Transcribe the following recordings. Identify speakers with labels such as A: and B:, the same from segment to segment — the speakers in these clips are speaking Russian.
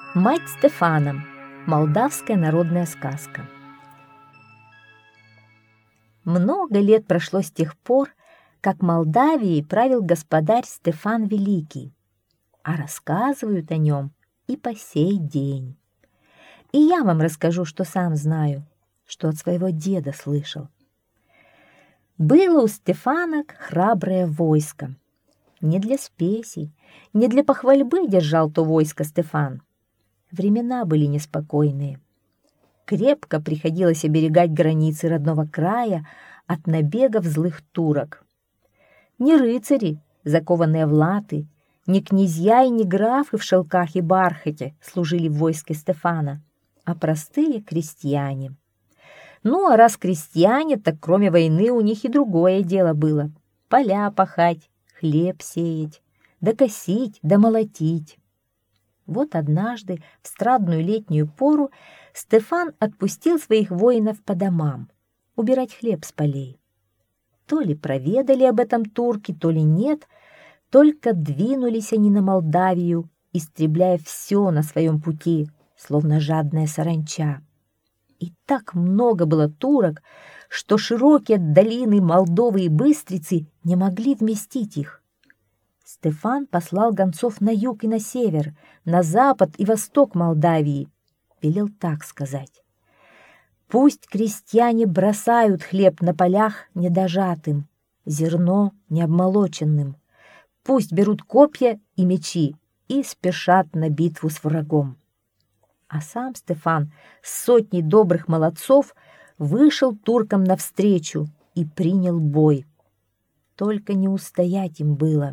A: Мать Стефана. Молдавская народная сказка. Много лет прошло с тех пор, как Молдавией правил господарь Стефан Великий, а рассказывают о нем и по сей день. И я вам расскажу, что сам знаю, что от своего деда слышал. Было у Стефана храброе войско. Не для спесей, не для похвальбы держал то войско Стефан. Времена были неспокойные. Крепко приходилось оберегать границы родного края от набегов злых турок. Ни рыцари, закованные в латы, ни князья и ни графы в шелках и бархате служили в войске Стефана, а простые крестьяне. Ну, а раз крестьяне, так кроме войны у них и другое дело было: поля пахать, хлеб сеять, да косить, да молотить. Вот однажды, в страдную летнюю пору, Стефан отпустил своих воинов по домам убирать хлеб с полей. То ли проведали об этом турки, то ли нет, только двинулись они на Молдавию, истребляя все на своем пути, словно жадная саранча. И так много было турок, что широкие долины Молдовы и Быстрицы не могли вместить их. Стефан послал гонцов на юг и на север, на запад и восток Молдавии. Велел так сказать: пусть крестьяне бросают хлеб на полях недожатым, зерно необмолоченным. Пусть берут копья и мечи и спешат на битву с врагом. А сам Стефан с сотней добрых молодцов вышел туркам навстречу и принял бой. Только не устоять им было.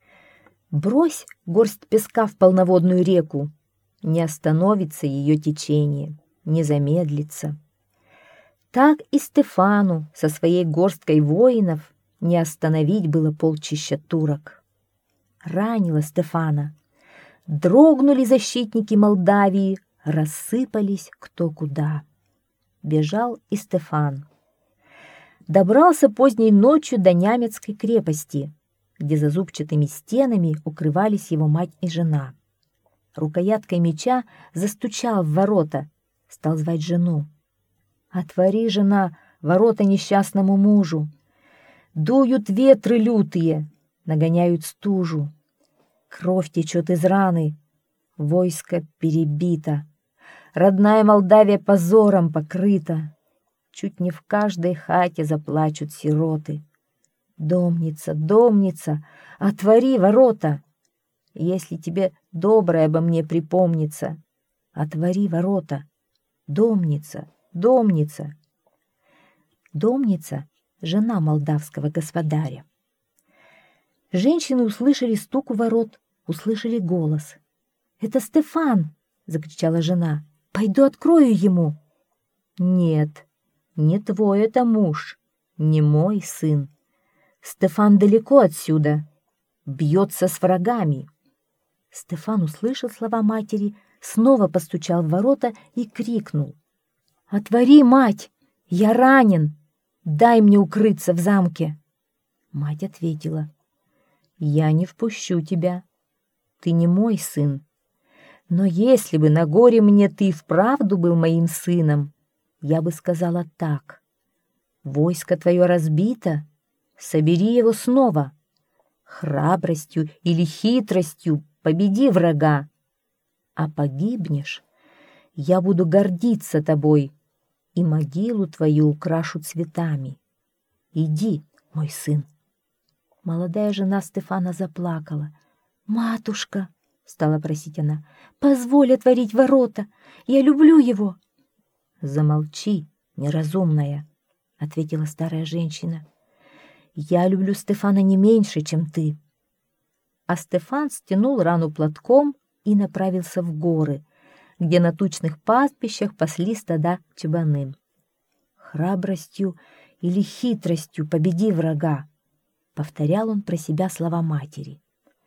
A: Брось горсть песка в полноводную реку, не остановится ее течение, не замедлится. Так и Стефану со своей горсткой воинов не остановить было полчища турок. Ранило Стефана. Дрогнули защитники Молдавии, рассыпались кто куда. Бежал и Стефан. Добрался поздней ночью до Нямецкой крепости, где за зубчатыми стенами укрывались его мать и жена. Рукояткой меча застучал в ворота, стал звать жену. «Отвори, жена, ворота несчастному мужу! Дуют ветры лютые, нагоняют стужу. Кровь течет из раны, войско перебито. Родная Молдавия позором покрыта. Чуть не в каждой хате заплачут сироты. Домница, домница, отвори ворота! Если тебе доброе обо мне припомнится, отвори ворота! Домница, домница!» Домница — жена молдавского господаря. Женщины услышали стук у ворот, услышали голос. «Это Стефан!» — закричала жена. «Пойду открою ему!» «Нет, не твой это муж, не мой сын. Стефан далеко отсюда, бьется с врагами». Стефан услышал слова матери, снова постучал в ворота и крикнул: «Отвори, мать! Я ранен! Дай мне укрыться в замке!» Мать ответила: «Я не впущу тебя. Ты не мой сын. Но если бы на горе мне ты вправду был моим сыном, я бы сказала так: войско твое разбито, собери его снова. Храбростью или хитростью победи врага. А погибнешь, я буду гордиться тобой, и могилу твою украшу цветами. Иди, мой сын». Молодая жена Стефана заплакала. «Матушка», — стала просить она, — «позволь отворить ворота, я люблю его». «Замолчи, неразумная», — ответила старая женщина. «Я люблю Стефана не меньше, чем ты». А Стефан стянул рану платком и направился в горы, где на тучных пастбищах пасли стада чабаны. «Храбростью или хитростью победи врага», — повторял он про себя слова матери.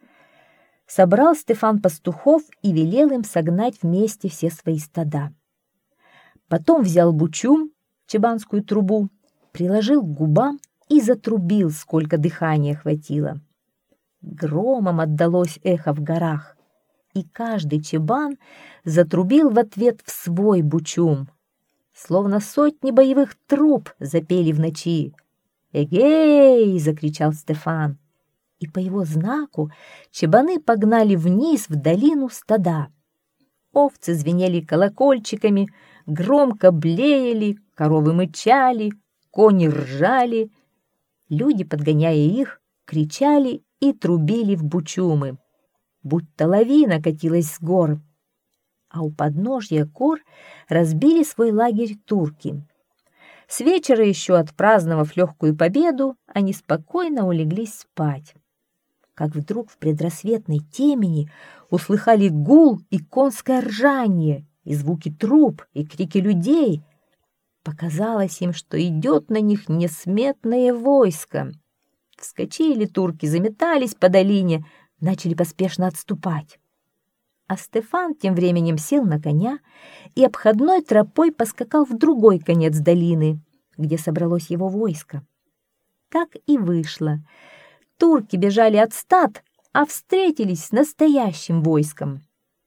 A: Собрал Стефан пастухов и велел им согнать вместе все свои стада. Потом взял бучум, чабанскую трубу, приложил к губам и затрубил, сколько дыхания хватило. Громом отдалось эхо в горах. и каждый чебан затрубил в ответ в свой бучум. Словно сотни боевых труб запели в ночи. «Эгей!» — закричал Стефан. И по его знаку чебаны погнали вниз в долину стада. Овцы звенели колокольчиками, громко блеяли, коровы мычали, кони ржали. Люди, подгоняя их, кричали и трубили в бучумы, будто лавина катилась с гор. А у подножья гор разбили свой лагерь турки. С вечера еще отпраздновав легкую победу, они спокойно улеглись спать. Как вдруг в предрассветной темени услыхали гул и конское ржание, и звуки труб, и крики людей. Показалось им, что идет на них несметное войско. Вскочили турки, заметались по долине, начали поспешно отступать. А Стефан тем временем сел на коня и обходной тропой поскакал в другой конец долины, где собралось его войско. Так и вышло. Турки бежали от стад, а встретились с настоящим войском.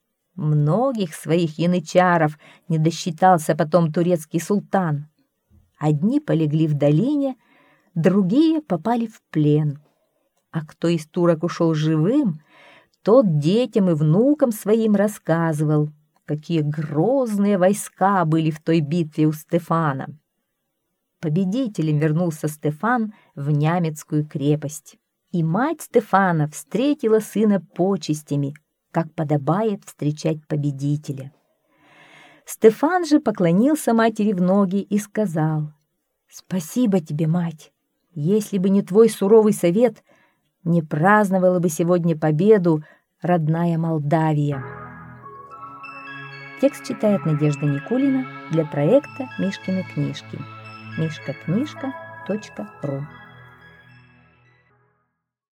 A: Многих своих янычаров не досчитался потом турецкий султан. Одни полегли в долине, другие попали в плен. А кто из турок ушел живым, тот детям и внукам своим рассказывал, какие грозные войска были в той битве у Стефана. Победителем вернулся Стефан в Нямецкую крепость. И мать Стефана встретила сына почестями, как подобает встречать победителя. Стефан же поклонился матери в ноги и сказал: «Спасибо тебе, мать! Если бы не твой суровый совет, не праздновала бы сегодня победу родная Молдавия». Текст читает Надежда Никулина для проекта «Мишкины книжки». mishkaknижка.ру